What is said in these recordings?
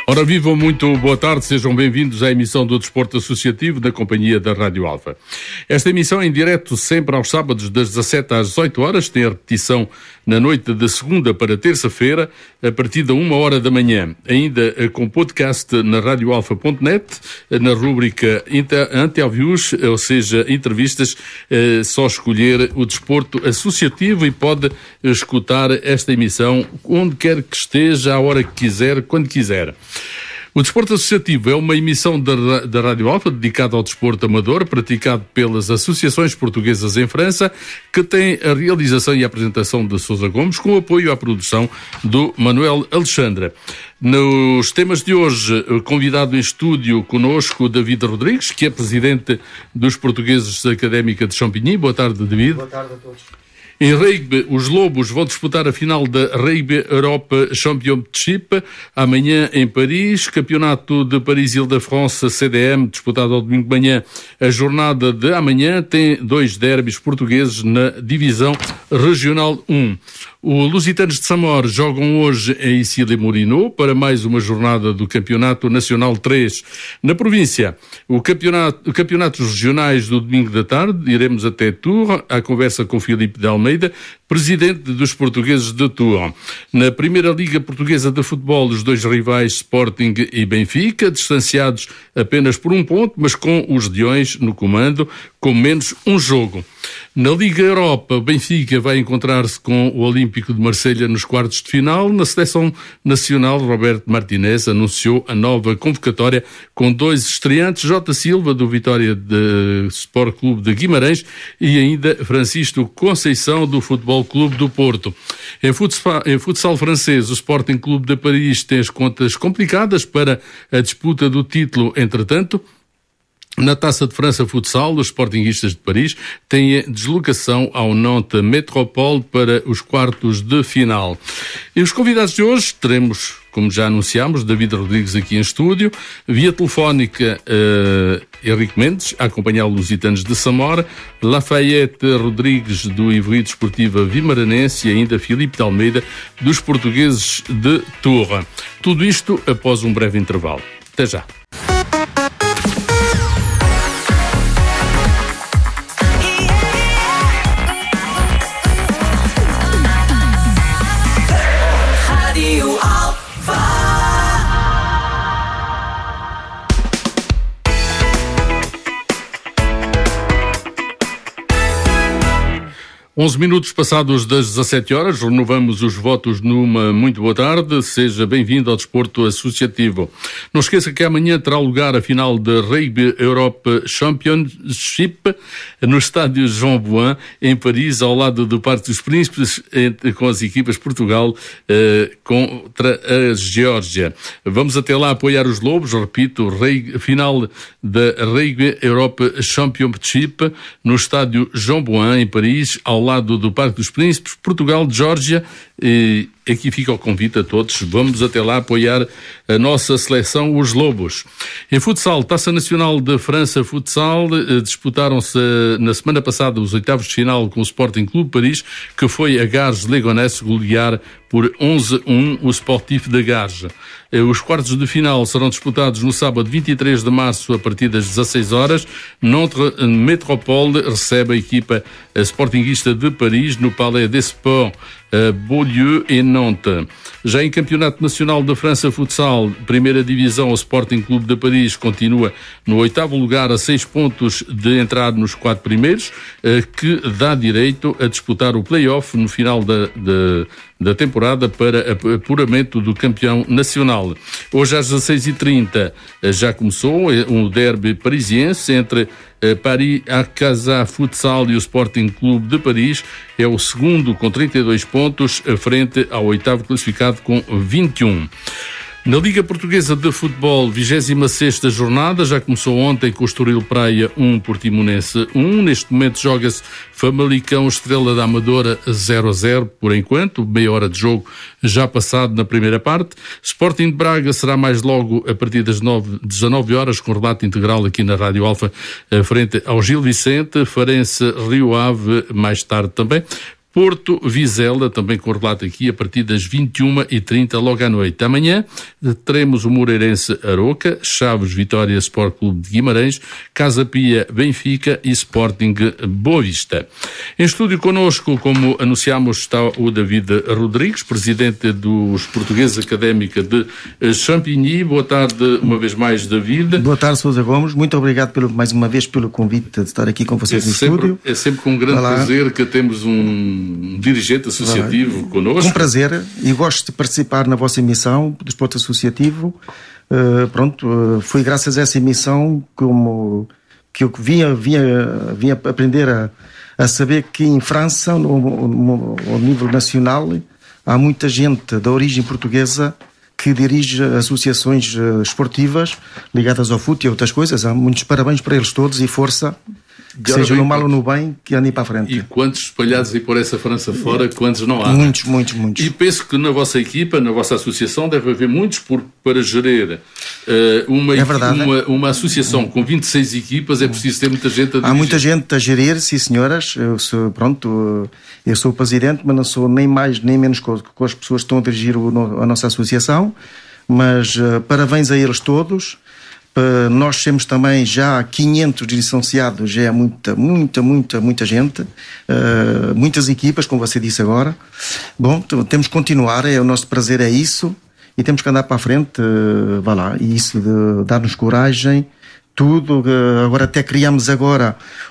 Ora, vivam, muito boa tarde, sejam bem-vindos à emissão do Desporto Associativo da companhia da Rádio Alfa. Esta emissão é em direto sempre aos sábados das 17 às 18 horas, tem a repetição na noite de segunda para terça-feira, a partir da 1 hora da manhã. Ainda com podcast na radioalfa.net, na rúbrica Interviews, ou seja, entrevistas, só escolher o Desporto Associativo e pode escutar esta emissão onde quer que esteja, à hora que quiser, quando quiser. O Desporto Associativo é uma emissão da Rádio Alfa dedicada ao desporto amador, praticado pelas associações portuguesas em França, que tem a realização e a apresentação de Sousa Gomes, com apoio à produção do Manuel Alexandre. Nos temas de hoje, convidado em estúdio conosco David Rodrigues, que é presidente dos portugueses da Académica de Champigny. Boa tarde, David. Boa tarde a todos. Em rugby, os Lobos vão disputar a final da Rugby Europe Championship amanhã em Paris. Campeonato de Paris-Île-de-France CDM, disputado ao domingo de manhã. A jornada de amanhã tem 2 derbys portugueses na Divisão Regional 1. Os Lusitanos de Samor jogam hoje em Issy-les-Moulineaux para mais uma jornada do Campeonato Nacional 3. Na província, campeonatos regionais do domingo da tarde, iremos até Tours, à conversa com Filipe de Almeida, presidente dos portugueses de Tours. Na Primeira Liga Portuguesa de Futebol, os 2 rivais Sporting e Benfica, distanciados apenas por 1 ponto, mas com os Leões no comando, com menos um jogo. Na Liga Europa, o Benfica vai encontrar-se com o Olímpico de Marselha nos quartos de final. Na Seleção Nacional, Roberto Martinez anunciou a nova convocatória com 2 estreantes, Jota Silva, do Vitória de Sport Clube de Guimarães, e ainda Francisco Conceição, do Futebol Clube do Porto. Em futsal francês, o Sporting Clube de Paris tem as contas complicadas para a disputa do título. Entretanto, na Taça de França Futsal, os Sportinguistas de Paris têm deslocação ao Nantes Métropole para os quartos de final. E os convidados de hoje teremos, como já anunciámos, David Rodrigues aqui em estúdio, via telefónica Henrique Mendes, a acompanhar os Lusitanos de Samora, Lafayette Rodrigues do Ivory Desportiva Vimaranense e ainda Filipe de Almeida dos portugueses de Tours. Tudo isto após um breve intervalo. Até já. Onze minutos passados das 17 horas, renovamos os votos numa muito boa tarde. Seja bem-vindo ao Desporto Associativo. Não esqueça que amanhã terá lugar a final da Rugby Europe Championship no estádio Jean Bouin, em Paris, ao lado do Parque dos Príncipes, com as equipas de Portugal contra a Geórgia. Vamos até lá apoiar os Lobos, repito, final da Rugby Europe Championship no estádio Jean Bouin, em Paris, ao lado do Parque dos Príncipes, Portugal, Geórgia. E aqui fica o convite a todos. Vamos até lá apoiar a nossa seleção, os Lobos. Em futsal, Taça Nacional de França Futsal, disputaram-se na semana passada os 8º de final com o Sporting Clube Paris, que foi a Garges-Légonesse golear por 11-1 o Sportif de Garges. Os quartos de final serão disputados no sábado 23 de março a partir das 16 horas. Nantes Métropole recebe a equipa sportinguista de Paris no Palais des Sports, Beaulieu e Nantes. Já em Campeonato Nacional da França Futsal, Primeira Divisão, o Sporting Clube de Paris continua no 8º lugar a 6 pontos de entrar nos 4 primeiros, que dá direito a disputar o play-off no final da temporada para apuramento do campeão nacional. Hoje às 16h30 já começou um derby parisiense entre Paris Arcasa Futsal e o Sporting Clube de Paris. É o segundo com 32 pontos, frente ao 8º classificado com 21. Na Liga Portuguesa de Futebol, 26ª jornada, já começou ontem com o Estoril Praia 1, Portimonense 1. Neste momento joga-se Famalicão Estrela da Amadora 0-0 por enquanto, meia hora de jogo já passado na primeira parte. Sporting de Braga será mais logo a partir das 19 horas, com relato integral aqui na Rádio Alfa, frente ao Gil Vicente. Farense Rio Ave mais tarde também. Porto Vizela, também com relato aqui, a partir das 21h30, logo à noite. Amanhã teremos o Moreirense Aroca, Chaves Vitória Sport Clube de Guimarães, Casa Pia Benfica e Sporting Boa Vista. Em estúdio connosco, como anunciámos, está o David Rodrigues, presidente dos Portugueses Académica de Champigny. Boa tarde, uma vez mais, David. Boa tarde, Sousa Gomes. Muito obrigado mais uma vez pelo convite de estar aqui com vocês no estúdio. É sempre com um grande prazer que temos um dirigente associativo connosco. Com prazer, e gosto de participar na vossa emissão do Desporto Associativo. Foi graças a essa emissão que eu vinha aprender a saber que em França, ao nível nacional, há muita gente da origem portuguesa que dirige associações esportivas ligadas ao futebol e outras coisas. Há muitos parabéns para eles todos e força. Que seja no mal ou no bem, que andem para a frente. E quantos espalhados aí por essa França fora, quantos não há? Muitos. E penso que na vossa equipa, na vossa associação, deve haver muitos para gerir uma associação com 26 equipas, é preciso ter muita gente a dirigir. Há muita gente a gerir, sim senhoras. Eu sou o presidente, mas não sou nem mais nem menos com as pessoas que estão a dirigir a nossa associação. Mas parabéns a eles todos. Nós temos também já 500 licenciados, já é muita gente, muitas equipas, como você disse agora. Bom, temos que continuar, o nosso prazer é isso, e temos que andar para a frente, e isso de dar-nos coragem, tudo. Agora até criamos agora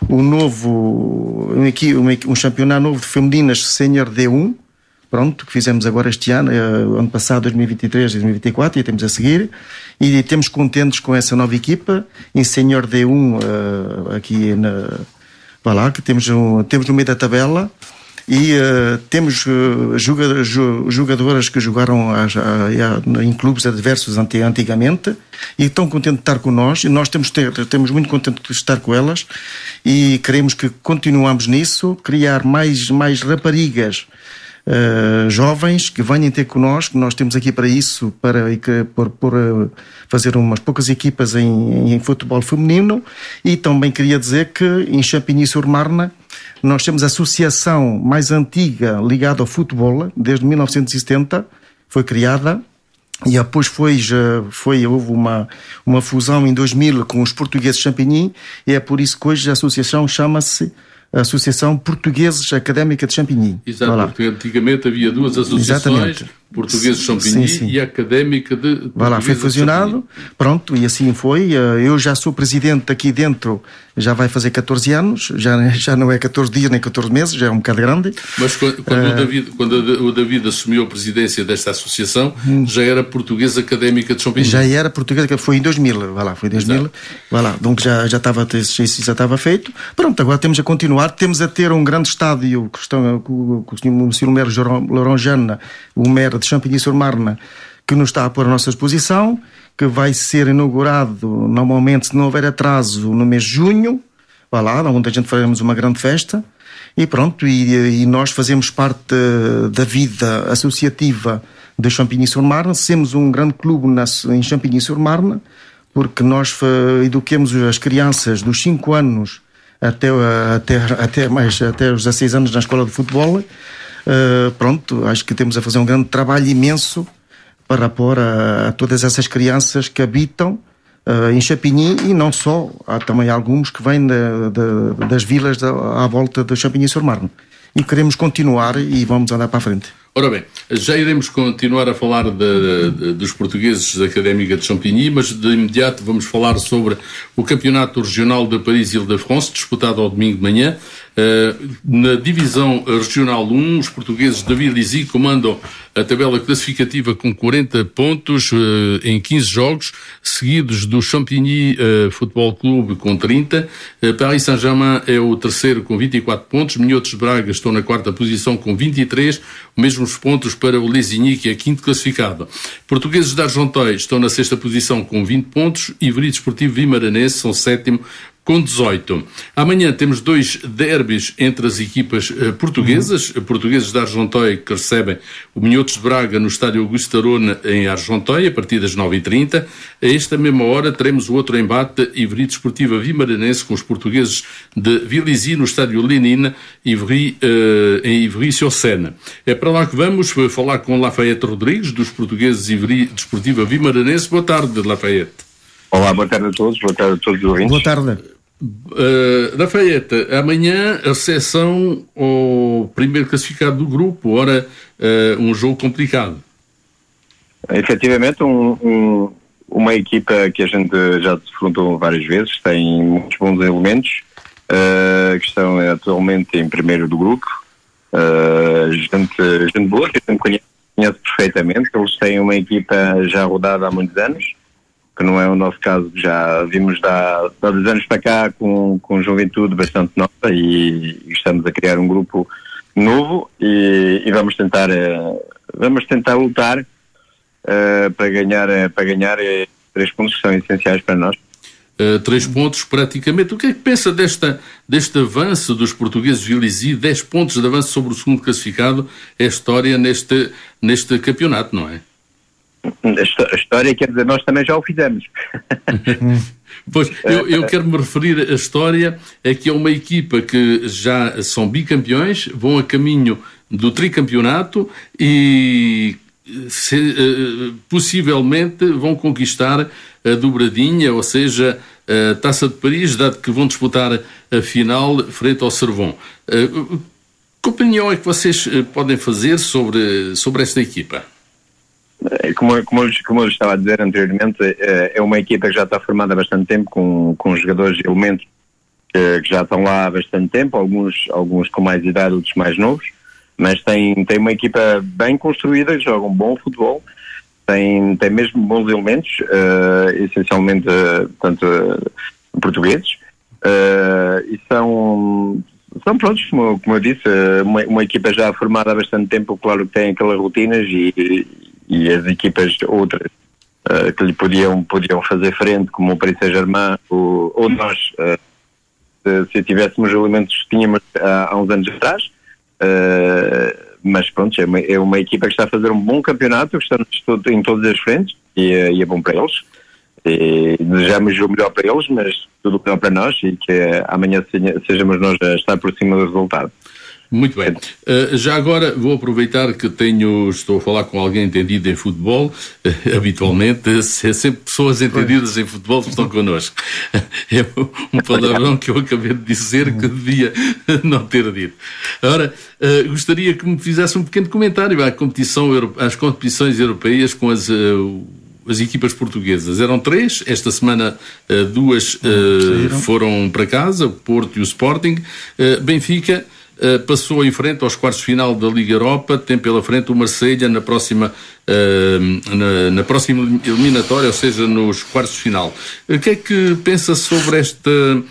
um campeonato novo de femininas Senior D1, que fizemos agora este ano, ano passado, 2023 e 2024, e temos a seguir, e temos contentes com essa nova equipa, em Senior D1, aqui que temos no meio da tabela, e temos jogadoras que jogaram em clubes adversos antigamente, e estão contentes de estar connosco, e nós temos muito contentes de estar com elas, e queremos que continuamos nisso, criar mais raparigas, jovens que venham ter connosco. Nós temos aqui para isso, fazer umas poucas equipas em futebol feminino. E também queria dizer que em Champigny-sur-Marne nós temos a associação mais antiga ligada ao futebol, desde 1970 foi criada, e depois houve uma fusão em 2000 com os portugueses de Champigny, e é por isso que hoje a associação chama-se Associação Portugueses Académica de Champigny. Exato, porque antigamente havia duas associações, Portugueses de Champigny e Académica de Portugueses. Foi fusionado, e assim foi. Eu já sou presidente aqui dentro, já vai fazer 14 anos, já não é 14 dias nem 14 meses, já é um bocado grande. Mas quando o David assumiu a presidência desta associação, já era Portuguesa Académica de Champigny? Já era Portuguesa, foi em 2000, foi em 2000, donc já estava feito. Agora temos a continuar, temos a ter um grande estádio com o Sr. Maire Laurent Jeanne, o Maire de Champigny-sur-Marne, que nos está a pôr à nossa exposição, que vai ser inaugurado normalmente, se não houver atraso, no mês de junho, onde a gente faremos uma grande festa, e nós fazemos parte da vida associativa de Champigny-sur-Marne. Somos um grande clube em Champigny-sur-Marne, porque nós eduquemos as crianças dos 5 anos até os 16 anos na escola de futebol. Acho que temos a fazer um grande trabalho imenso para pôr a todas essas crianças que habitam em Champigny, e não só, há também alguns que vêm das vilas à volta de Champigny-sur-Marne. E queremos continuar e vamos andar para a frente. Ora bem, já iremos continuar a falar dos portugueses da Académica de Champigny, mas de imediato vamos falar sobre o Campeonato Regional de Paris-Île-de-France, disputado ao domingo de manhã. Na divisão regional 1, os portugueses de David Lizy comandam a tabela classificativa com 40 pontos em 15 jogos, seguidos do Champigny Futebol Clube com 30. Paris Saint-Germain é o terceiro com 24 pontos. Minhotos de Braga estão na quarta posição com 23, mesmos pontos para o Lesigny, que é quinto classificado. Portugueses de Argenteuil estão na sexta posição com 20 pontos. Ivry Desportivo Vimaranense são sétimo com 18. Amanhã temos 2 derbys entre as equipas portuguesas, portugueses da Arjontóia, que recebem o Minhotos de Braga no estádio Augusto Arona em Arjontóia, a partir das 9h30. A esta mesma hora teremos o outro embate, Ivry Desportiva Vimaranense, com os portugueses de Vilisi no estádio Lenina, em Ivry-sur-Seine. É para lá que vamos falar com Lafayette Rodrigues, dos portugueses Ivry Desportiva Vimaranense. Boa tarde, Lafayette. Olá, boa tarde a todos os ouvintes. Boa tarde. Lafayette, amanhã a recepção ao primeiro classificado do grupo, ora, um jogo complicado. Efetivamente, uma equipa que a gente já defrontou várias vezes, tem muitos bons elementos, que estão atualmente em primeiro do grupo, gente boa, que a gente conhece perfeitamente. Eles têm uma equipa já rodada há muitos anos, que não é o nosso caso. Já vimos há 2 anos para cá com juventude bastante nova, e estamos a criar um grupo novo, e vamos tentar lutar para ganhar 3 pontos que são essenciais para nós. 3 pontos praticamente. O que é que pensa deste avanço dos portugueses Vilisi? 10 pontos de avanço sobre o segundo classificado é história neste campeonato, não é? A história, quer dizer, nós também já o fizemos. Pois, eu quero me referir à história, é que é uma equipa que já são bicampeões, vão a caminho do tricampeonato e possivelmente vão conquistar a dobradinha, ou seja, a Taça de Paris, dado que vão disputar a final frente ao Servon. Que opinião é que vocês podem fazer sobre esta equipa? Como eu estava a dizer anteriormente, é uma equipa que já está formada há bastante tempo, com jogadores e elementos que já estão lá há bastante tempo, alguns com mais idade, outros mais novos, mas tem uma equipa bem construída, que joga um bom futebol, tem mesmo bons elementos, essencialmente tanto portugueses, e são prontos, como eu disse, uma equipa já formada há bastante tempo. Claro que tem aquelas rotinas e as equipas outras que lhe podiam fazer frente, como o Paris Saint-Germain ou nós, se tivéssemos elementos que tínhamos há uns anos atrás, mas pronto, é uma equipa que está a fazer um bom campeonato, que está em todas as frentes, e é bom para eles, e desejamos o melhor para eles, mas tudo o melhor para nós, e que amanhã sejamos nós a estar por cima do resultado. Muito bem. Já agora vou aproveitar que estou a falar com alguém entendido em futebol. Habitualmente é sempre pessoas entendidas em futebol que estão connosco. É um palavrão que eu acabei de dizer que devia não ter dito. Ora, gostaria que me fizesse um pequeno comentário às competições europeias com as equipas portuguesas. Eram 3, esta semana 2 foram para casa, o Porto e o Sporting. Benfica passou em frente aos quartos de final da Liga Europa, tem pela frente o Marselha na próxima eliminatória, ou seja, nos quartos de final. O que é que pensa sobre este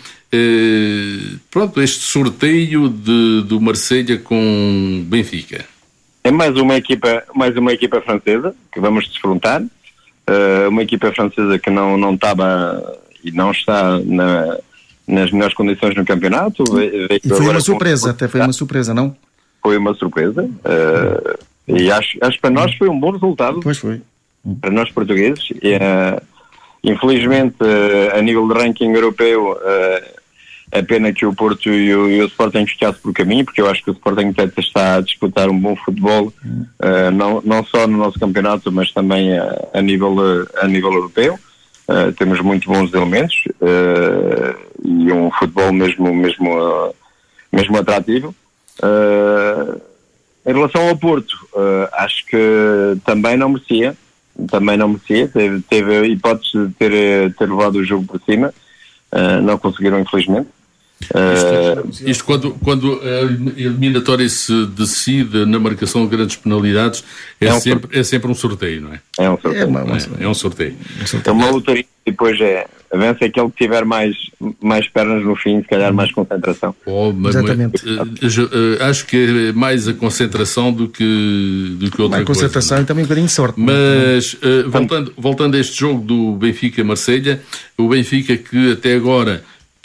sorteio do Marselha com Benfica? É mais uma equipa francesa que vamos defrontar, uma equipa francesa que não estava e não está nas melhores condições no campeonato. E foi uma surpresa, até foi uma surpresa, não? Foi uma surpresa, e acho que para nós foi um bom resultado. Pois foi. Para nós portugueses. Infelizmente, a nível de ranking europeu, é pena que o Porto e o Sporting ficassem por caminho, porque eu acho que o Sporting está a disputar um bom futebol, não só no nosso campeonato, mas também a nível europeu. Temos muito bons elementos, e um futebol mesmo atrativo. Em relação ao Porto, acho que também não merecia, teve a hipótese de ter levado o jogo por cima, não conseguiram, infelizmente. Isto quando a eliminatória se decide na marcação de grandes penalidades, é sempre um sorteio, não é? É um sorteio. É um sorteio. É uma lotaria, e depois vence aquele que tiver mais pernas no fim, se calhar mais concentração. Exatamente. Acho que é mais a concentração do que outra coisa. A concentração e também um bocadinho de sorte. Mas voltando a este jogo do Benfica-Marselha, o Benfica que até agora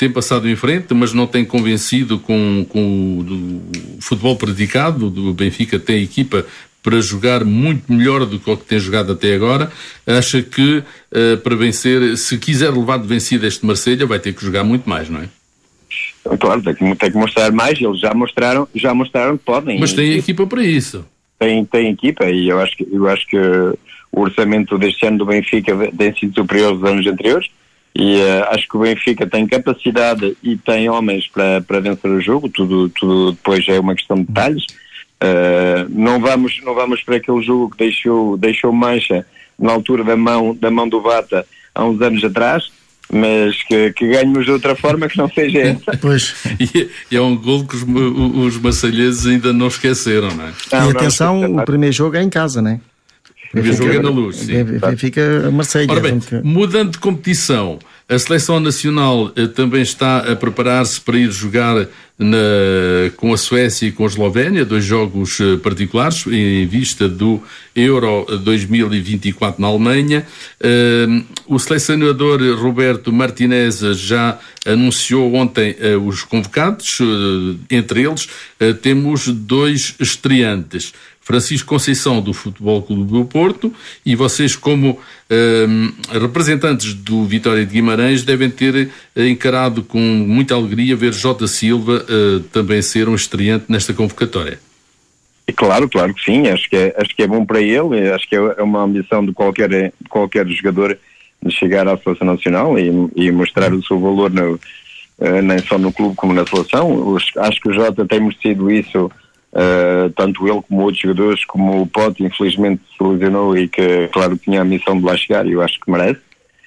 tem passado em frente, mas não tem convencido com o futebol praticado. O Benfica tem equipa para jogar muito melhor do que o que tem jogado até agora. Acha que para vencer, se quiser levar de vencida este Marselha, vai ter que jogar muito mais, não é? Claro, tem que mostrar mais. Eles já mostraram que podem. Mas tem equipa para isso. Tem equipa, e eu acho que o orçamento deste ano do Benfica tem sido superior aos anos anteriores, e acho que o Benfica tem capacidade e tem homens para vencer o jogo. Tudo depois é uma questão de detalhes. Não vamos para aquele jogo que deixou mancha na altura da mão do Bata há uns anos atrás, mas que ganhemos de outra forma que não seja essa. Pois. E é um golo que os marselheses ainda não esqueceram, não é? E atenção, o primeiro jogo é em casa, não é? O primeiro jogo é na Luz, sim. Fica Marselha. Ora bem, mudando de competição, a Seleção Nacional também está a preparar-se para ir jogar com a Suécia e com a Eslovénia, 2 jogos particulares, em vista do Euro 2024 na Alemanha. O selecionador Roberto Martinez já anunciou ontem os convocados. Entre eles temos 2 estreantes: Francisco Conceição, do Futebol Clube do Porto, e vocês, como representantes do Vitória de Guimarães, devem ter encarado com muita alegria ver Jota Silva também ser um estreante nesta convocatória. Claro que sim. Acho que é bom para ele. Acho que é uma ambição de qualquer jogador de chegar à Seleção Nacional e mostrar o seu valor nem só no clube como na seleção. Acho que o Jota tem merecido isso. Tanto ele como outros jogadores, como o Pote, infelizmente se lesionou e que, claro, tinha a missão de lá chegar, e eu acho que merece.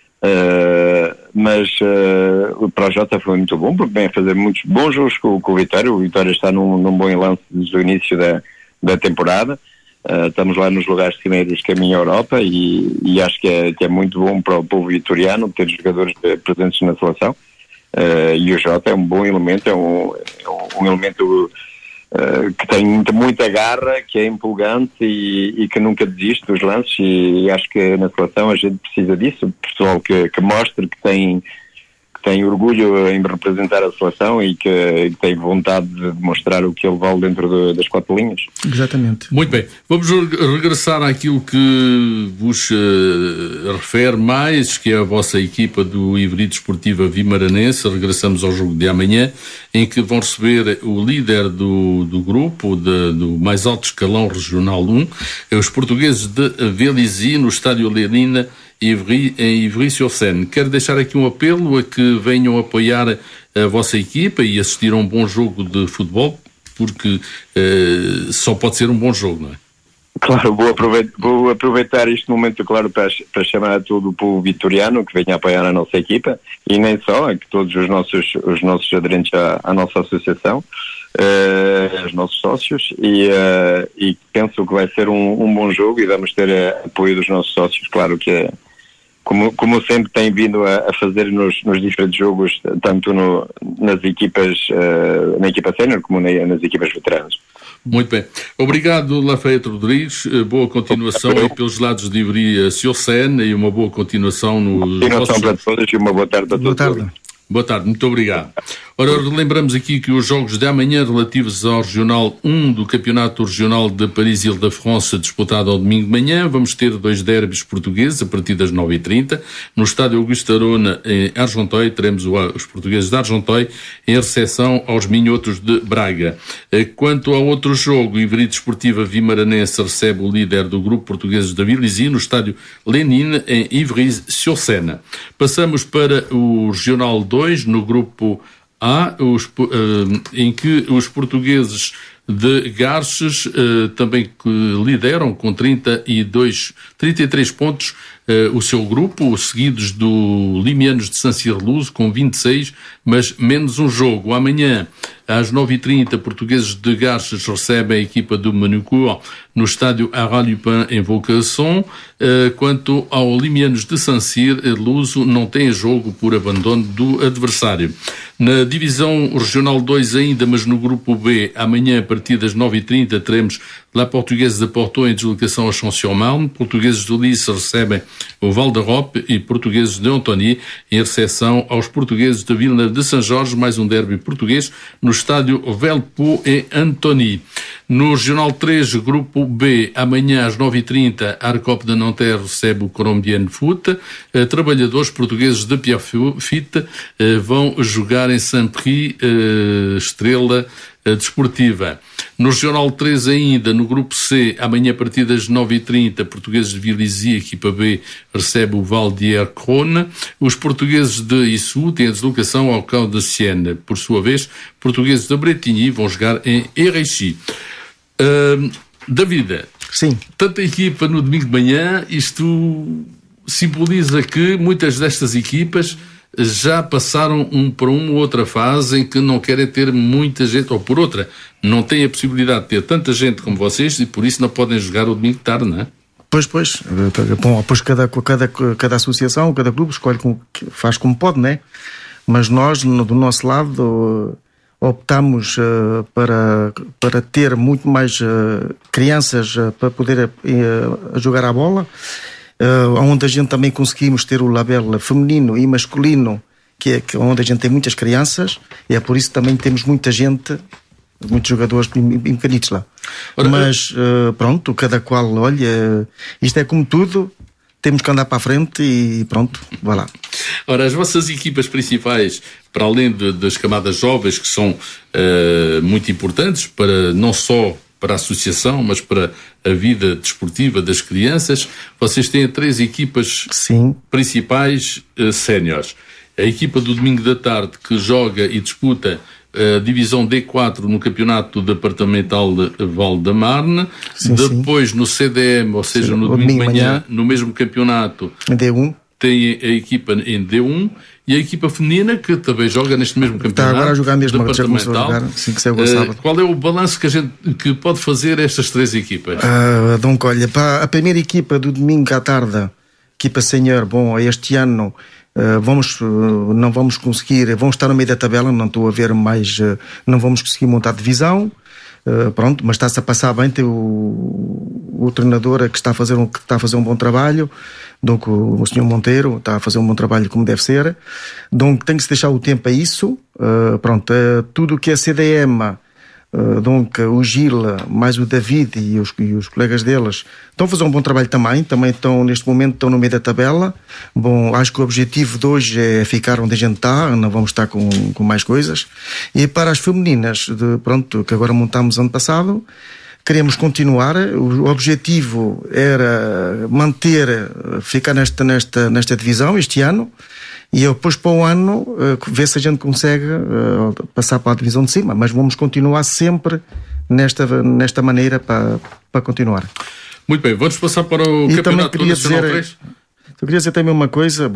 Mas para o Jota foi muito bom, porque vem a fazer muitos bons jogos com o Vitória. O Vitória está num bom lance desde o início da temporada. Estamos lá nos lugares cimeiros caminho à Europa, e acho que é muito bom para o povo vitoriano ter jogadores presentes na seleção. E o Jota é um bom elemento, é um elemento que tem muita garra, que é empolgante e que nunca desiste dos lances, e acho que na seleção a gente precisa disso, pessoal que mostre que tem orgulho em representar a seleção e que tem vontade de mostrar o que ele vale dentro das 4 linhas. Exatamente. Muito bem. Vamos regressar àquilo que vos refere mais, que é a vossa equipa do Ivry Desportiva Vimaranense. Regressamos ao jogo de amanhã, em que vão receber o líder do grupo, do mais alto escalão regional 1, os portugueses de Vélizy, no estádio Lenina, em Ivry-sur-Seine. Quero deixar aqui um apelo a que venham apoiar a vossa equipa e assistir a um bom jogo de futebol, porque só pode ser um bom jogo, não é? Claro, vou aproveitar este momento, claro, para chamar a todo o povo vitoriano que venha apoiar a nossa equipa, e nem só, a que todos os nossos aderentes à nossa associação, os nossos sócios, e penso que vai ser um bom jogo, e vamos ter apoio dos nossos sócios, claro que é como sempre tem vindo a fazer nos diferentes jogos, tanto nas equipas, na equipa sénior como nas equipas veteranas. Muito bem. Obrigado, Lafayette Rodrigues. Boa continuação aí pelos lados de Ivry-sur-Seine, e uma boa continuação nos... Continuação para todos, e uma boa tarde a todos. Boa tarde. Boa tarde, muito obrigado. Ora, relembramos aqui que os jogos de amanhã relativos ao Regional 1 do Campeonato Regional de Paris-Île-de-France, disputado ao domingo de manhã, vamos ter 2 derbys portugueses a partir das 9h30. No estádio Augusto Arona, em Argenteuil, teremos os portugueses de Argenteuil em recepção aos minhotos de Braga. Quanto ao outro jogo, Ivry Desportiva Vimaranense recebe o líder do grupo portugueses da Vélizy no estádio Lenine, em Ivry-sur-Seine. Passamos para o Regional 2, no grupo A, em que os portugueses de Garches também lideram com 33 pontos o seu grupo, seguidos do Limianos de Saint-Cyr-Luz com 26, mas menos um jogo. Amanhã Às 9h30, Portugueses de Garches recebem a equipa do Manucourt no estádio Aral Lupin em Volcação. Quanto ao Limianos de Sancir, Luso não tem jogo por abandono do adversário. Na divisão regional 2 ainda, mas no grupo B, amanhã a partir das 9h30 teremos La Portuguesa de Porto em deslocação a Champs-sur-Marne. Portugueses de Lice recebem o Val d'Europe e Portugueses de Antony em recepção aos Portugueses de Villeneuve de Saint-Georges, mais um derby português no estádio Velpo em Antony. No regional 3, grupo B, amanhã às 9h30, Arcop de Nanterre recebe o Colombiano Foot. Trabalhadores portugueses de Pierrefitte vão jogar em Saint-Prix, Estrela Desportiva. No regional 3 ainda, no grupo C, amanhã a partir das 9h30, Portugueses de Villizy, equipa B, recebe o Val-d'Er-Crone. Os portugueses de Issou têm a deslocação ao Cau de Sienne. Por sua vez, portugueses de Bretigny vão jogar em Erechy. David, sim, tanta equipa no domingo de manhã, isto simboliza que muitas destas equipas já passaram para uma ou outra fase em que não querem ter muita gente, ou por outra, não têm a possibilidade de ter tanta gente como vocês e por isso não podem jogar o domingo de tarde, não é? Pois. Bom, depois cada associação, cada clube escolhe faz como pode, não é? Mas nós, do nosso lado, optamos para ter muito mais crianças para poder jogar a bola. Onde a gente também conseguimos ter o label feminino e masculino, que é onde a gente tem muitas crianças, e é por isso que também temos muita gente, muitos jogadores pequenitos lá. Mas pronto, cada qual, olha, isto é como tudo, temos que andar para a frente e pronto, vá lá. Ora, as vossas equipas principais, para além das camadas jovens, que são muito importantes para não só para a associação, mas para a vida desportiva das crianças, vocês têm 3 equipas principais séniores. A equipa do domingo da tarde, que joga e disputa a divisão D4 no campeonato departamental de Val-de-Marne. Depois no CDM, ou seja, no domingo de manhã, no mesmo campeonato, D1. Tem a equipa em D1 e a equipa feminina que também joga neste mesmo campeonato. Está agora a jogar mesmo, departamental. Qual é o balanço que pode fazer estas 3 equipas? Então, olha, para a primeira equipa do domingo à tarde, equipa senhor, bom, este ano não vamos conseguir, vamos estar no meio da tabela, não estou a ver mais, não vamos conseguir montar divisão. Pronto, mas está-se a passar bem, tem o treinador que está a fazer um bom trabalho, donc o Sr. Monteiro está a fazer um bom trabalho como deve ser, donc tem que se deixar o tempo a isso. Pronto, tudo o que é CDM, donc o Gil, mais o David e os colegas deles estão a fazer um bom trabalho também estão neste momento no meio da tabela. Bom, acho que o objetivo de hoje é ficar onde a gente está, não vamos estar com mais coisas. E para as femininas, que agora montámos ano passado, queremos continuar. O objetivo era ficar nesta divisão este ano. E depois para o ano ver se a gente consegue passar para a divisão de cima, mas vamos continuar sempre nesta maneira para continuar. Muito bem, vamos passar para o Campeonato Nacional 3. Eu queria dizer também uma coisa,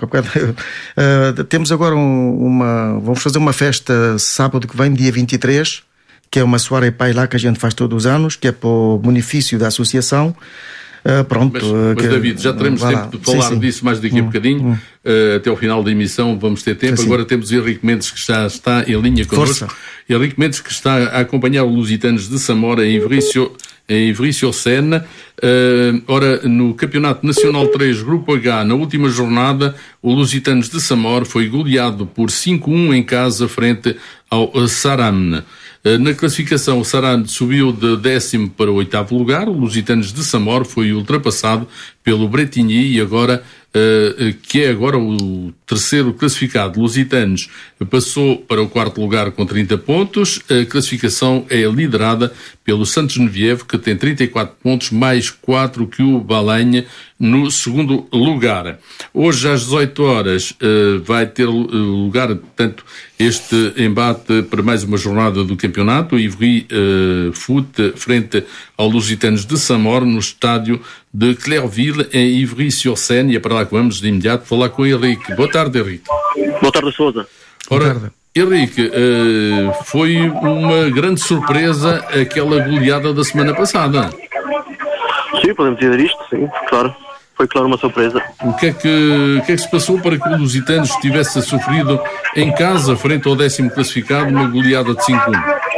temos agora vamos fazer uma festa sábado que vem, dia 23, que é uma soirée pai lá que a gente faz todos os anos, que é para o benefício da associação. Mas David, já teremos tempo de falar disso mais daqui a bocadinho. Até ao final da emissão vamos ter tempo. Agora temos Henrique Mendes, que já está em linha connosco. Henrique Mendes, que está a acompanhar os Lusitanos de Samora em Ivry-sur-Seine. Ora, no Campeonato Nacional 3, Grupo H, na última jornada, o Lusitanos de Samora foi goleado por 5-1 em casa frente ao Saran. Na classificação, o Saran subiu de 10º para o 8º lugar. O Lusitanos de Samor foi ultrapassado pelo Bretigny e agora, que é agora o terceiro classificado. Lusitanos passou para o 4º lugar com 30 pontos. A classificação é liderada pelo Sainte-Geneviève, que tem 34 pontos, mais 4 que o Balenha no segundo lugar. Hoje às 18 horas vai ter lugar, portanto, este embate para mais uma jornada do campeonato. O Ivry Foot frente ao Lusitanos de Samor no estádio de Clairville em Ivry-sur-Seine, e é para lá que vamos de imediato falar com o Henrique. Boa tarde, Henrique. Boa tarde, Sousa. Ora, Henrique, foi uma grande surpresa aquela goleada da semana passada. Sim, podemos dizer isto, sim, claro. Foi, claro, uma surpresa. O que é que se passou para que o Lusitanos tivesse sofrido em casa, frente ao 10º classificado, uma goleada de 5-1?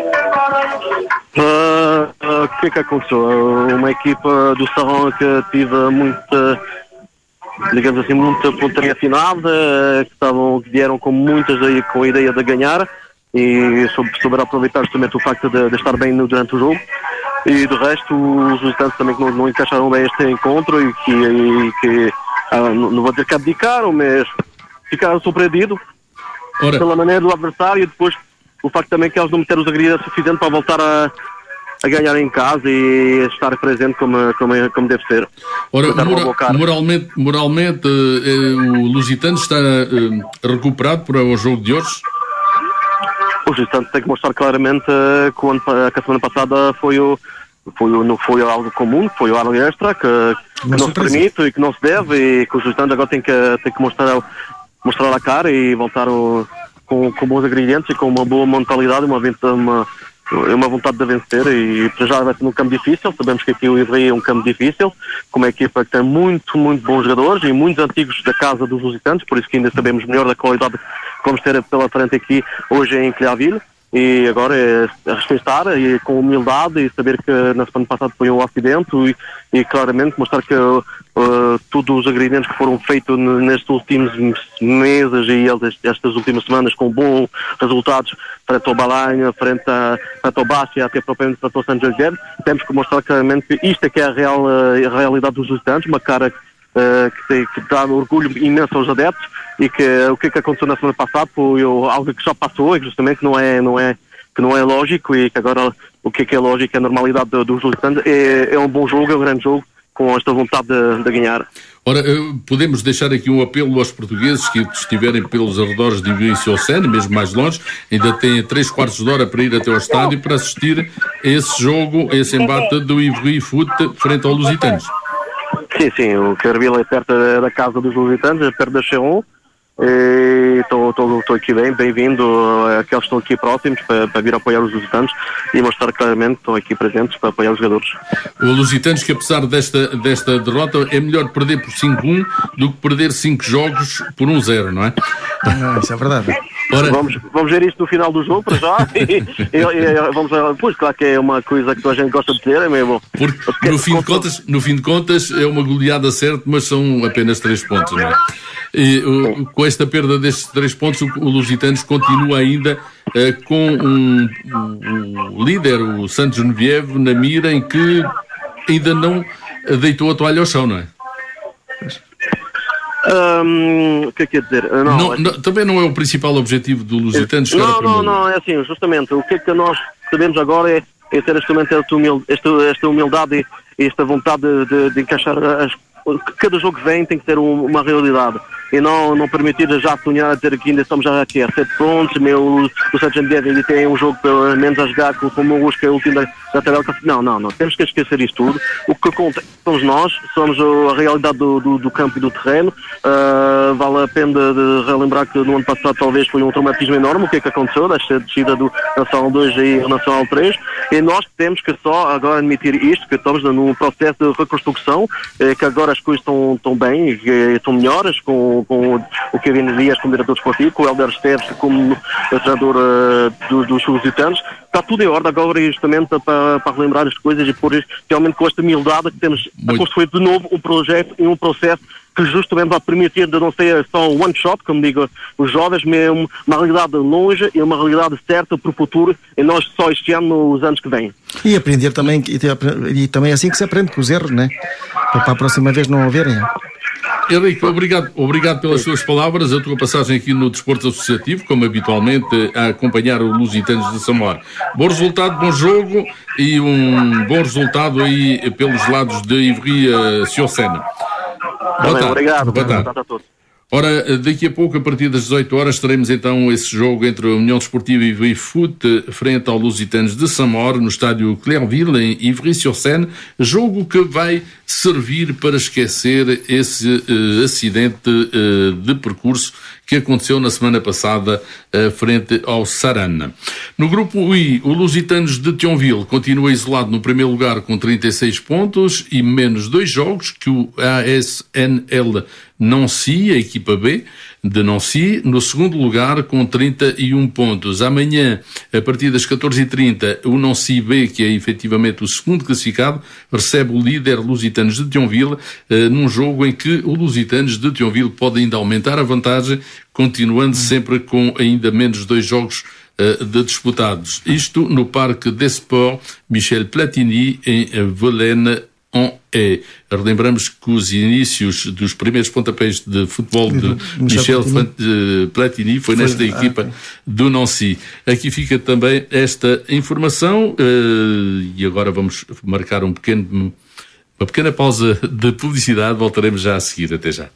O que é que aconteceu? Uma equipa do Sarron que teve muita, digamos assim, muita pontaria afinada, que vieram com com a ideia de ganhar e souberam aproveitar justamente o facto de estar bem durante o jogo. E do resto, os visitantes também que não encaixaram bem este encontro e que não vou dizer que abdicaram, mas ficaram surpreendidos pela maneira do adversário, e depois o facto também que eles não meteram os agridas suficiente para voltar a ganhar em casa e estar presente como deve ser. Ora, moralmente o Lusitano está recuperado para o jogo de hoje? O Lusitano tem que mostrar claramente que a semana passada não foi algo comum, foi algo extra, que não se permite e que não se deve, e que o Lusitano agora tem que mostrar a cara e voltar com bons ingredientes e com uma boa mentalidade, uma vontade de vencer, e para já vai ser um campo difícil. Sabemos que aqui o Ivry é um campo difícil, com uma equipa que tem muito bons jogadores e muitos antigos da casa dos Lusitanos, por isso que ainda sabemos melhor da qualidade que vamos ter pela frente aqui hoje em Clearville. E agora é respeitar e com humildade e saber que na semana passada foi um acidente e claramente mostrar que todos os ingredientes que foram feitos nestes últimos meses e estas últimas semanas com bons resultados frente ao Balanha, frente ao Bastia, até propriamente frente ao San José, temos que mostrar claramente que isto é que é a realidade dos visitantes, uma cara que dá orgulho imenso aos adeptos, e que o que aconteceu na semana passada foi algo que já passou e justamente que não é lógico, e que agora o que é lógico é a normalidade dos Lusitanos. É um bom jogo, é um grande jogo, com esta vontade de ganhar. Ora, podemos deixar aqui um apelo aos portugueses que estiverem pelos arredores de Ivry-sur-Seine, mesmo mais longe, ainda têm 3/4 de hora para ir até ao estádio para assistir a esse jogo, a esse embate do Ivry Foot frente ao Lusitanos. Sim, o Clearville é perto da casa dos Lusitanos, é perto da Cheron. Estou aqui bem-vindo àqueles que estão aqui próximos para vir apoiar os Lusitanos e mostrar claramente que estão aqui presentes para apoiar os jogadores. O Lusitanos, que apesar desta derrota, é melhor perder por 5-1 do que perder 5 jogos por 1-0, não é? Isso é verdade. Ora... Vamos ver isto no final do jogo, para já. Pois, claro que é uma coisa que toda a gente gosta de ter, é mesmo. Porque no fim de contas é uma goleada certa, mas são apenas 3 pontos, não é? E com esta perda destes 3 pontos, o Lusitanos continua ainda com o líder, o Santos Genevieve, na mira, em que ainda não deitou a toalha ao chão, não é? O que é que ia dizer? Também não é o principal objetivo do Lusitanos. Não, é assim, justamente, o que é que nós sabemos agora é ter justamente esta humildade e esta vontade de encaixar cada jogo que vem tem que ter uma realidade e não permitir já sonhar a dizer que ainda estamos já aqui a 7 pontos, o Santos ainda tem um jogo pelo menos a jogar como o Usca, o último da tabela. Não, temos que esquecer isto tudo. O que conta somos nós, somos a realidade do campo e do terreno. Vale a pena de relembrar que no ano passado talvez foi um traumatismo enorme, o que é que aconteceu, desta descida do Nacional 2 e o Nacional 3, e nós temos que só agora admitir isto, que estamos num processo de reconstrução, que agora as coisas estão bem, estão melhores, com o Kevin Dias como diretor esportivo, com o Helder Esteves como treinador dos Lusitanos. Está tudo em ordem agora, justamente para relembrar as coisas e pôr realmente com esta humildade que temos a construir de novo um projeto e um processo que justamente vai permitir de não ser só um one shot, como digo os jovens, mas uma realidade longe e uma realidade certa para o futuro, e nós só este ano, nos anos que vêm. E aprender também, e também é assim que se aprende com os erros, né? Para a próxima vez não haverem. Henrique, obrigado pelas suas palavras, a tua passagem aqui no Desporto Associativo, como habitualmente, a acompanhar o Lusitanos de Samor. Bom resultado, bom jogo e um bom resultado aí pelos lados de Ivry-sur-Seine. Obrigado. Boa tarde a todos. Ora, daqui a pouco, a partir das 18 horas, teremos então esse jogo entre a União Desportiva Ivry Foot frente ao Lusitanos de Samor, no estádio Clearville, em Ivry-sur-Seine, jogo que vai servir para esquecer esse acidente de percurso que aconteceu na semana passada frente ao Sarana. No grupo I, o Lusitanos de Thionville continua isolado no primeiro lugar com 36 pontos e menos 2 jogos que o ASNL Nancy, a equipa B de Nancy, no segundo lugar com 31 pontos. Amanhã, a partir das 14h30, o Nancy B, que é efetivamente o segundo classificado, recebe o líder Lusitanos de Thionville, num jogo em que o Lusitanos de Thionville pode ainda aumentar a vantagem, continuando sempre com ainda menos 2 jogos de disputados. Isto no Parque des Sports Michel Platini, em Valene. Relembramos que os inícios dos primeiros pontapés de futebol de Michel Platini foi nesta equipa do Nancy. Aqui fica também esta informação e agora vamos marcar uma pequena pausa de publicidade. Voltaremos já a seguir. Até já.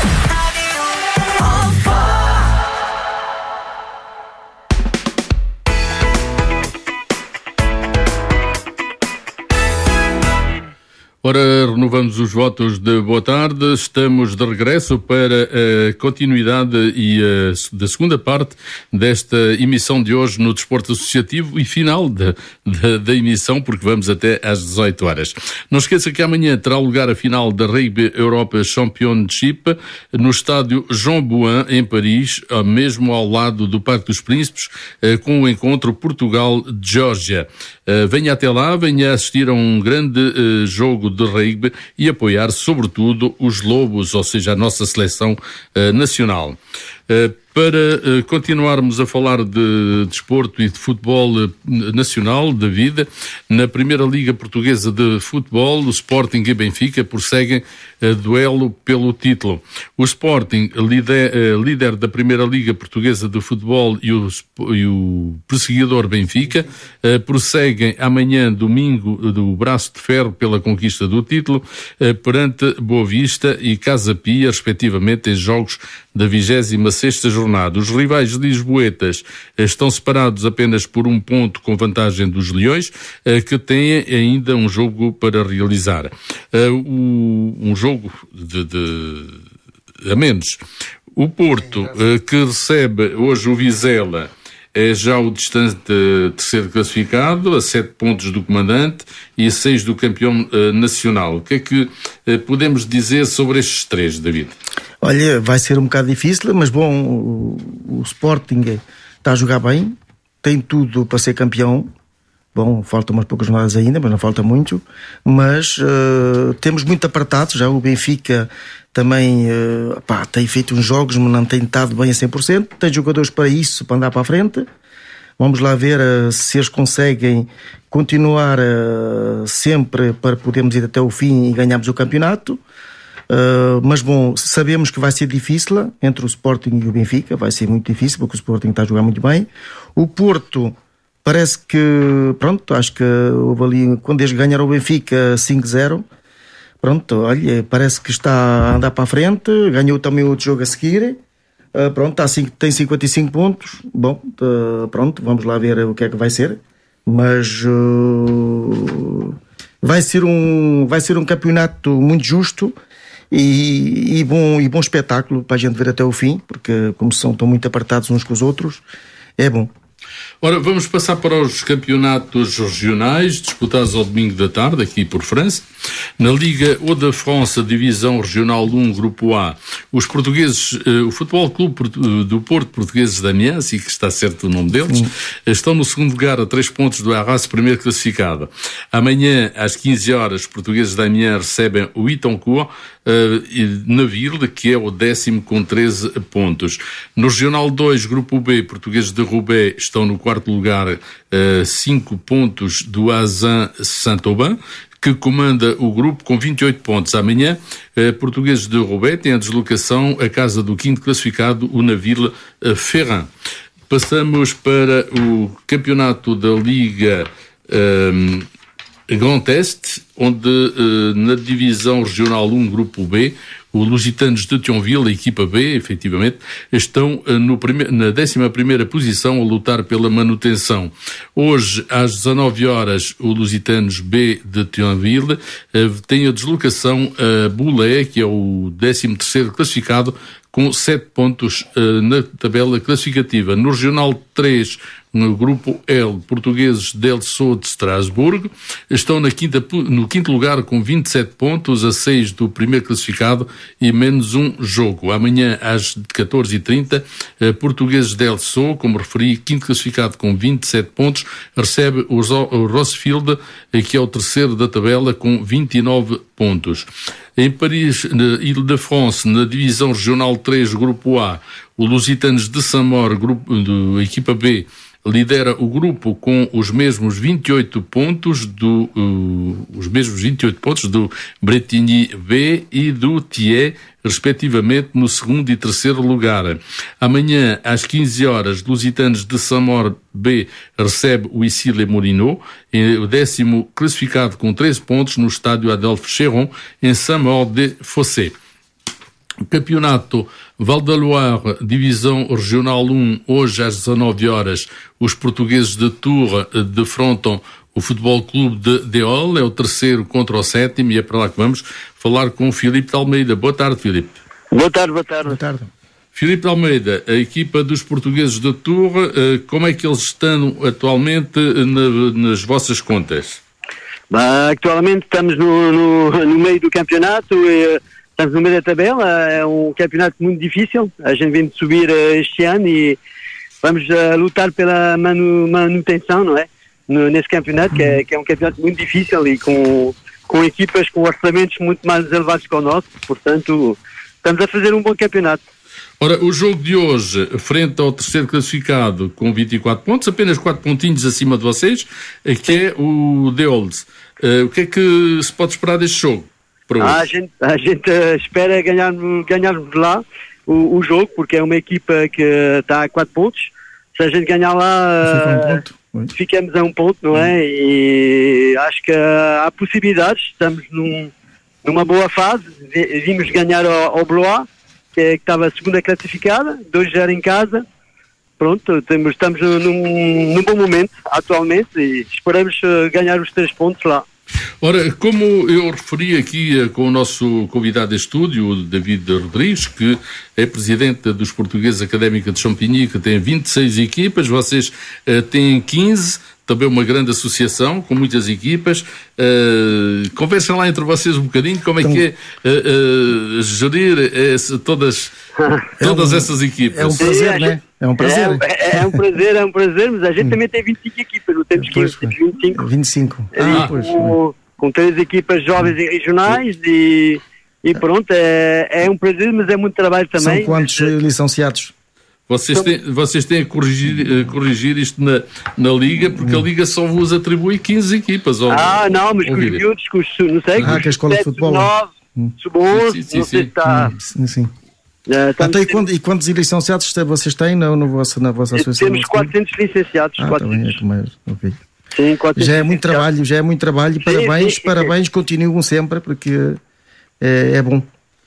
Ora, renovamos os votos de boa tarde. Estamos de regresso para a continuidade e da segunda parte desta emissão de hoje no Desporto Associativo e final da emissão, porque vamos até às 18 horas. Não esqueça que amanhã terá lugar a final da Rugby Europa Championship no estádio Jean Bouin, em Paris, mesmo ao lado do Parque dos Príncipes, com o encontro Portugal-Geórgia. Venha até lá, venha assistir a um grande jogo de rugby e apoiar, sobretudo, os Lobos, ou seja, a nossa seleção nacional. Para continuarmos a falar de desporto e de futebol nacional, da vida, na Primeira Liga Portuguesa de Futebol, o Sporting e Benfica prosseguem duelo pelo título. O Sporting, líder da Primeira Liga Portuguesa de Futebol, e o perseguidor Benfica prosseguem amanhã, domingo, do braço de ferro pela conquista do título, perante Boa Vista e Casa Pia, respectivamente, em jogos da 26ª jornada. Os rivais lisboetas estão separados apenas por 1 ponto, com vantagem dos Leões, que têm ainda um jogo para realizar. Um jogo a menos. O Porto, que recebe hoje o Vizela, é já o distante terceiro classificado, a 7 pontos do comandante e a 6 do campeão nacional. O que é que podemos dizer sobre estes 3, David? Olha, vai ser um bocado difícil, mas bom, o Sporting está a jogar bem, tem tudo para ser campeão. Bom, faltam umas poucas jornadas ainda, mas não falta muito. Mas temos muito apartados, já o Benfica também tem feito uns jogos, mas não tem estado bem a 100%. Tem jogadores para isso, para andar para a frente. Vamos lá ver se eles conseguem continuar sempre para podermos ir até o fim e ganharmos o campeonato. Mas bom, sabemos que vai ser difícil entre o Sporting e o Benfica, vai ser muito difícil porque o Sporting está a jogar muito bem. O Porto parece que, pronto, acho que houve ali, quando eles ganharam o Benfica 5-0, pronto, olha, parece que está a andar para a frente, ganhou também outro jogo a seguir, pronto, tem 55 pontos, bom, pronto, vamos lá ver o que é que vai ser, mas vai ser um campeonato muito justo e bom espetáculo para a gente ver até o fim, porque como estão muito apartados uns com os outros, é bom. Ora, vamos passar para os campeonatos regionais disputados ao domingo da tarde, aqui por França. Na Liga Hauts-de-France, Divisão Regional 1, Grupo A, os portugueses, o Futebol Clube do Porto Portugueses de Amiens, e que está certo o nome deles, estão no segundo lugar a 3 pontos do Arras, primeiro classificado. Amanhã, às 15 horas, os portugueses de Amiens recebem o Itoncourt, na Vila, que é o 10º com 13 pontos. No Regional 2, Grupo B, portugueses de Roubaix estão no 4º lugar, 5 pontos do Azan Saint-Aubin, que comanda o grupo com 28 pontos. Amanhã, portugueses de Roubaix têm a deslocação à casa do 5º classificado, o Naville Ferrand. Passamos para o campeonato da Liga Grand Est, onde na divisão regional 1, Grupo B, os Lusitanos de Thionville, a equipa B, efetivamente, estão na 11ª posição a lutar pela manutenção. Hoje, às 19 horas, o Lusitanos B de Thionville tem a deslocação a Boulay, que é o 13º classificado, com 7 pontos na tabela classificativa. No Regional 3, no grupo L, portugueses del Sceaux de Estrasburgo estão no quinto lugar com 27 pontos, a 6 do primeiro classificado e menos um jogo. Amanhã às 14h30, portugueses del Sceaux, como referi, quinto classificado com 27 pontos, recebe o Rossfield, que é o terceiro da tabela com 29 pontos. Em Paris, na Ile-de-France, na divisão regional 3, grupo A, o Lusitanos de Saint-Maur, da equipa B, lidera o grupo com os mesmos 28 pontos do Bretigny B e do Thiers, respectivamente, no segundo e terceiro lugar. Amanhã, às 15 horas, Lusitanos de Saint-Maur B recebe o Issy-les-Moulineaux, o 10º classificado com 13 pontos no estádio Adolphe Chéron, em Saint-Maur-des-Fossés. Campeonato Val da Loire, divisão regional 1, hoje às 19 horas, os portugueses de Tours defrontam o Futebol Clube de Deol, é o terceiro contra o sétimo, e é para lá que vamos falar com o Filipe de Almeida. Boa tarde, Filipe. Boa tarde. Boa tarde. Filipe de Almeida, a equipa dos portugueses de Tours, como é que eles estão atualmente nas vossas contas? Atualmente estamos no meio do campeonato e estamos no meio da tabela. É um campeonato muito difícil. A gente vem de subir este ano e vamos lutar pela manutenção, não é? Nesse campeonato, que é um campeonato muito difícil e com equipas com orçamentos muito mais elevados que o nosso. Portanto, estamos a fazer um bom campeonato. Ora, o jogo de hoje, frente ao terceiro classificado com 24 pontos, apenas 4 pontinhos acima de vocês, que é o Deols. O que é que se pode esperar deste jogo? A gente espera ganharmos lá o jogo, porque é uma equipa que está a 4 pontos. Se a gente ganhar lá, ficamos a 1 ponto, não é? E acho que há possibilidades. Estamos numa boa fase. Vimos ganhar ao Blois, que estava a segunda classificada, 2-0 em casa. Pronto, estamos num bom momento atualmente e esperamos ganhar os 3 pontos lá. Ora, como eu referi aqui com o nosso convidado de estúdio, o David Rodrigues, que é presidente dos Portugueses Académica de Champigny, que tem 26 equipas, vocês têm 15, também uma grande associação com muitas equipas. Conversem lá entre vocês um bocadinho como é que é gerir todas essas equipas. É um prazer, não é? É um prazer. É um prazer, mas a gente também tem 25 equipas, não temos 15, temos 25. Com 3 equipas jovens e regionais e pronto, é um prazer, mas é muito trabalho também. São quantos licenciados? Vocês têm a corrigir isto na Liga, porque a Liga só vos atribui 15 equipas. Não, mas com os miúdos, não sei, com a escola de futebol. 9, sub-11, não sei se está... Sim. E quantos licenciados vocês têm na vossa associação? Temos 400 licenciados. 400. Okay. Sim, 400 já é muito trabalho e parabéns, continuam sempre, porque é bom.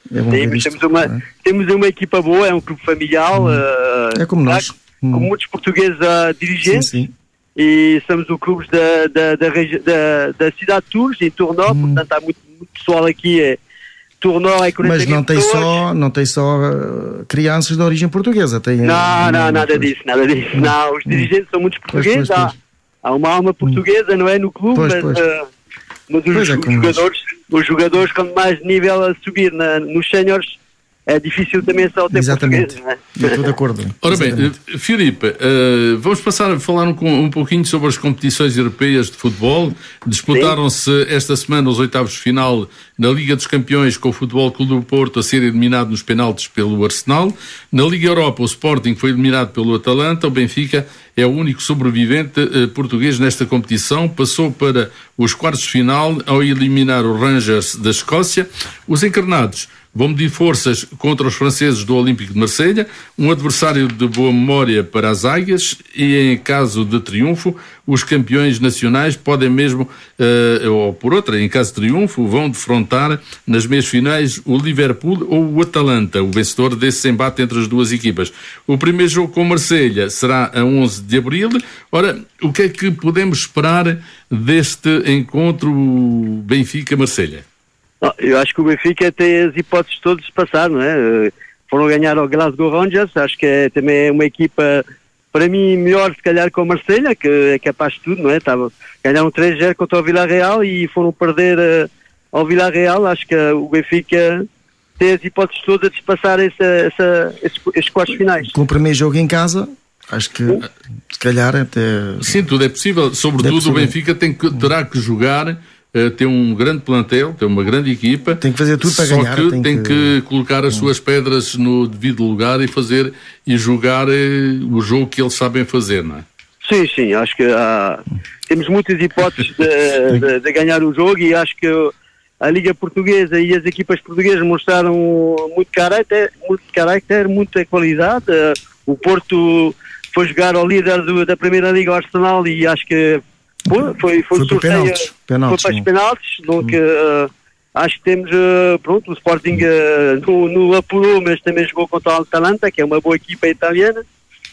Temos uma equipa boa, é um clube familiar. É como nós. Com muitos portugueses dirigentes. Sim. E somos o clube da cidade de Tours, em Tournord, portanto há muito pessoal aqui. Tournord é 40 Mas não tem só crianças de origem portuguesa. Nada disso. Não, os dirigentes são muitos portugueses. Há uma alma portuguesa, não é, no clube, mas os jogadores com mais nível a subir nos séniores, é difícil também só ter portugueses, não é? Estou de acordo. Ora bem, Filipe, vamos passar a falar um pouquinho sobre as competições europeias de futebol. Disputaram-se esta semana os oitavos de final na Liga dos Campeões, com o Futebol Clube do Porto a ser eliminado nos penaltis pelo Arsenal. Na Liga Europa, o Sporting foi eliminado pelo Atalanta. O Benfica é o único sobrevivente português nesta competição. Passou para os quartos de final ao eliminar o Rangers da Escócia. Os encarnados vão medir forças contra os franceses do Olímpico de Marselha, um adversário de boa memória para as águias, e em caso de triunfo, os campeões nacionais podem mesmo, ou por outra, em caso de triunfo, vão defrontar nas meias finais o Liverpool ou o Atalanta, o vencedor desse embate entre as duas equipas. O primeiro jogo com Marselha será a 11 de abril. Ora, o que é que podemos esperar deste encontro Benfica-Marselha? Eu acho que o Benfica tem as hipóteses todas de passar, não é? foram ganhar ao Glasgow Rangers. Acho que também é uma equipa, para mim, melhor se calhar com a Marselha, que é capaz de tudo, não é? Ganharam 3-0 contra o Villarreal e foram perder ao Villarreal. Acho que o Benfica tem as hipóteses todas de passar esses quartos finais. Com o primeiro jogo em casa, acho que se calhar até... Sim, tudo é possível. Sobretudo o Benfica terá que jogar, tem um grande plantel, tem uma grande equipa. Tem que fazer tudo para ganhar. Só que tem que colocar as suas pedras no devido lugar e jogar o jogo que eles sabem fazer, não é? Sim, acho que temos muitas hipóteses de ganhar o jogo, e acho que a Liga Portuguesa e as equipas portuguesas mostraram muito caráter, muita qualidade. O Porto foi jogar ao líder da Primeira Liga, o Arsenal, e acho que foi sorteio, foi para os penaltis. Donc, acho que temos, o Sporting no apurou, mas também jogou contra o Atalanta, que é uma boa equipa italiana.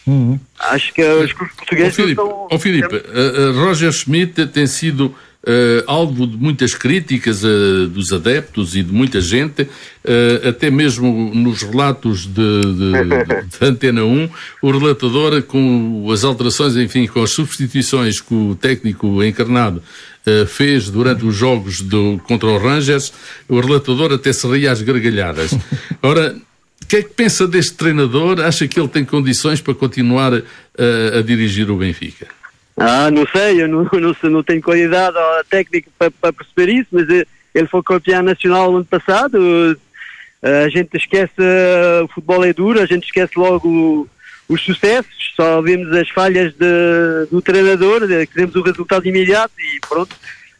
Acho que os clubes portugueses Filipe, Roger Schmidt tem sido alvo de muitas críticas dos adeptos e de muita gente, até mesmo nos relatos de Antena 1, o relatador, com as alterações, enfim, com as substituições que o técnico encarnado fez durante os jogos contra o Rangers, o relatador até se ria às gargalhadas. Ora, o que é que pensa deste treinador? Acha que ele tem condições para continuar a dirigir o Benfica? Não sei, eu não tenho qualidade técnica para perceber isso, mas ele foi campeão nacional no ano passado. A gente esquece, o futebol é duro, a gente esquece logo os sucessos, só vemos as falhas do treinador, queremos o resultado imediato e pronto.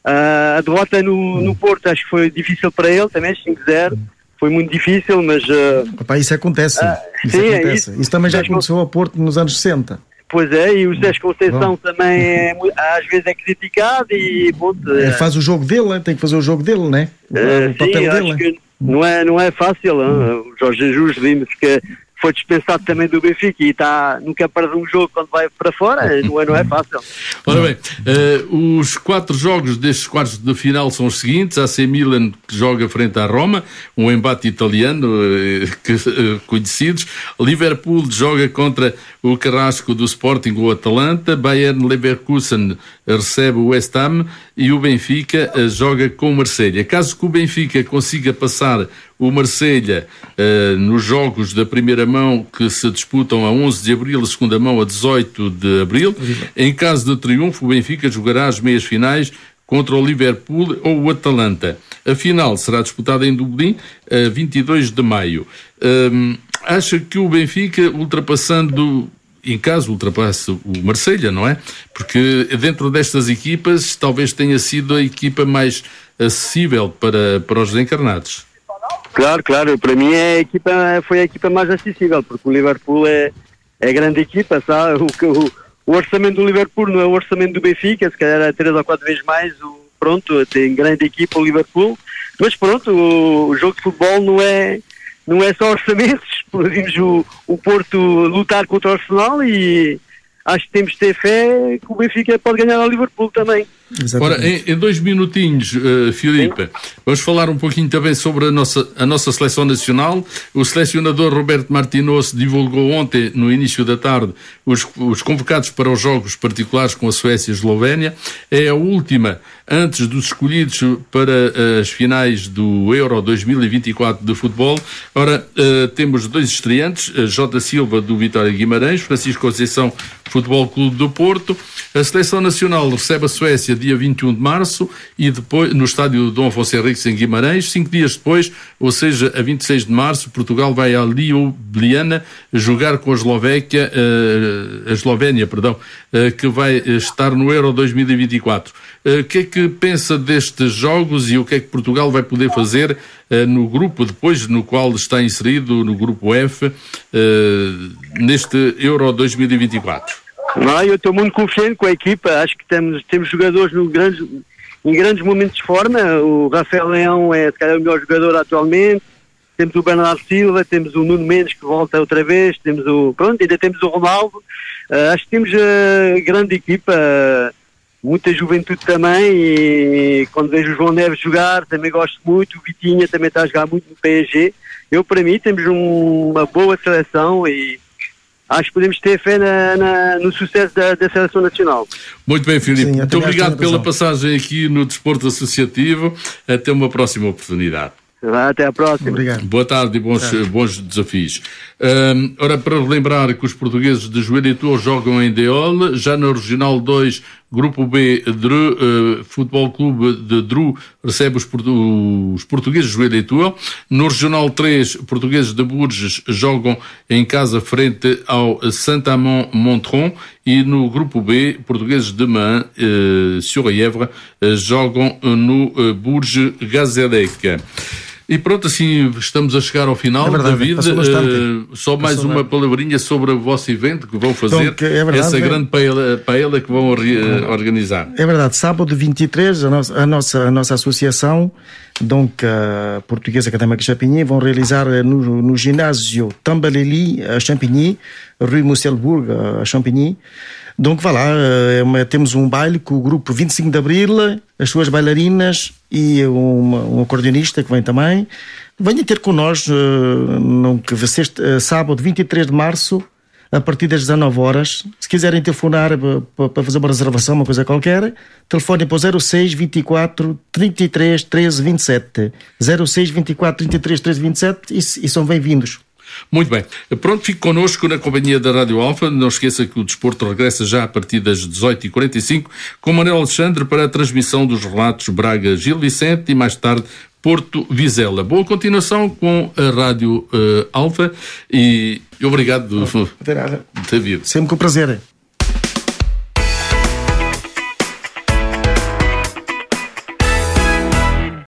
A derrota no Porto acho que foi difícil para ele, também 5-0. Foi muito difícil, mas... isso acontece. Isso também já aconteceu ao Porto nos anos 60. Pois é, e o José Conceição também às vezes é criticado e... faz o jogo dele, tem que fazer o jogo dele, não é? O papel dele. Acho que não é fácil. O Jorge Jesus vimos que foi dispensado também do Benfica e nunca perde um jogo quando vai para fora, não é fácil. Ora bem, os 4 jogos destes quartos de final são os seguintes: AC Milan, que joga frente à Roma, um embate italiano conhecidos. Liverpool joga contra o carrasco do Sporting, o Atalanta. Bayern Leverkusen recebe o West Ham e o Benfica joga com o Marselha. Caso que o Benfica consiga passar o Marselha nos jogos da primeira mão, que se disputam a 11 de abril, a segunda mão a 18 de abril, em caso de triunfo, o Benfica jogará as meias finais contra o Liverpool ou o Atalanta. A final será disputada em Dublin, a 22 de maio. Acha que o Benfica, em caso ultrapasse o Marselha, não é? Porque dentro destas equipas talvez tenha sido a equipa mais acessível para os encarnados. Claro, para mim foi a equipa mais acessível, porque o Liverpool é grande equipa, sabe? O orçamento do Liverpool não é o orçamento do Benfica, se calhar é 3 ou 4 vezes mais. Tem grande equipa o Liverpool, mas o jogo de futebol não é só orçamentos. Vimos o Porto lutar contra o Arsenal e acho que temos de ter fé que o Benfica pode ganhar ao Liverpool também. Ora, em 2 minutinhos, Filipe, vamos falar um pouquinho também sobre a nossa seleção nacional. O selecionador Roberto Martinoso divulgou ontem, no início da tarde, os convocados para os jogos particulares com a Suécia e a Eslovénia. É a última antes dos escolhidos para as finais do Euro 2024 de futebol. Ora, temos 2 estreantes, Jota Silva do Vitória Guimarães, Francisco Conceição, Futebol Clube do Porto. A seleção nacional recebe a Suécia dia 21 de março e depois no estádio Dom Afonso Henriques em Guimarães. 5 dias depois, ou seja, a 26 de março, Portugal vai a Ljubljana jogar com a Eslovénia, que vai estar no Euro 2024. O que é que pensa destes jogos e o que é que Portugal vai poder fazer no grupo depois, no qual está inserido, no grupo F, neste Euro 2024? Eu estou muito confiante com a equipa. Acho que temos jogadores em grandes momentos de forma. O Rafael Leão é se calhar o melhor jogador atualmente. Temos o Bernardo Silva, temos o Nuno Mendes que volta outra vez, ainda temos o Ronaldo. Acho que temos grande equipa. muita juventude também, e quando vejo o João Neves jogar também gosto muito, o Vitinha também está a jogar muito no PSG. Para mim temos uma boa seleção e acho que podemos ter fé no sucesso da seleção nacional. Muito bem, Filipe. Muito obrigado pela passagem aqui no Desporto Associativo. Até uma próxima oportunidade. Até à próxima. Obrigado. Boa tarde e bons desafios. Ora, para relembrar que os portugueses de Joelito jogam em Deol, já na Regional 2, Grupo B, Dreux, Futebol Clube de Dreux recebe os portugueses de Joelito. No Regional 3, portugueses de Bourges jogam em casa frente ao Saint-Amand-Montron, e no Grupo B, portugueses de Mans-sur-Yèvre jogam no Bourges-Gazélec. E pronto, assim estamos a chegar ao final, David. Só mais uma palavrinha sobre o vosso evento que vão fazer, essa grande paella que vão organizar. É verdade, sábado 23, a nossa associação, a Portuguesa Académica de Champigny, vão realizar no ginásio Tambaleli, a Champigny, Rue Mousselbourg, a Champigny. Temos um baile com o grupo 25 de Abril, as suas bailarinas e um acordeonista que vem também. Venha ter connosco sábado 23 de março, a partir das 19 horas. Se quiserem telefonar para fazer uma reservação, uma coisa qualquer, telefonem para o 06 24 33 13 27. 06 24 33 13 27 e são bem-vindos. Muito bem. Pronto, fique connosco na companhia da Rádio Alfa. Não esqueça que o desporto regressa já a partir das 18h45 com Manuel Alexandre para a transmissão dos relatos Braga-Gil Vicente e mais tarde Porto-Vizela. Boa continuação com a Rádio Alfa e obrigado, David. Sempre com prazer.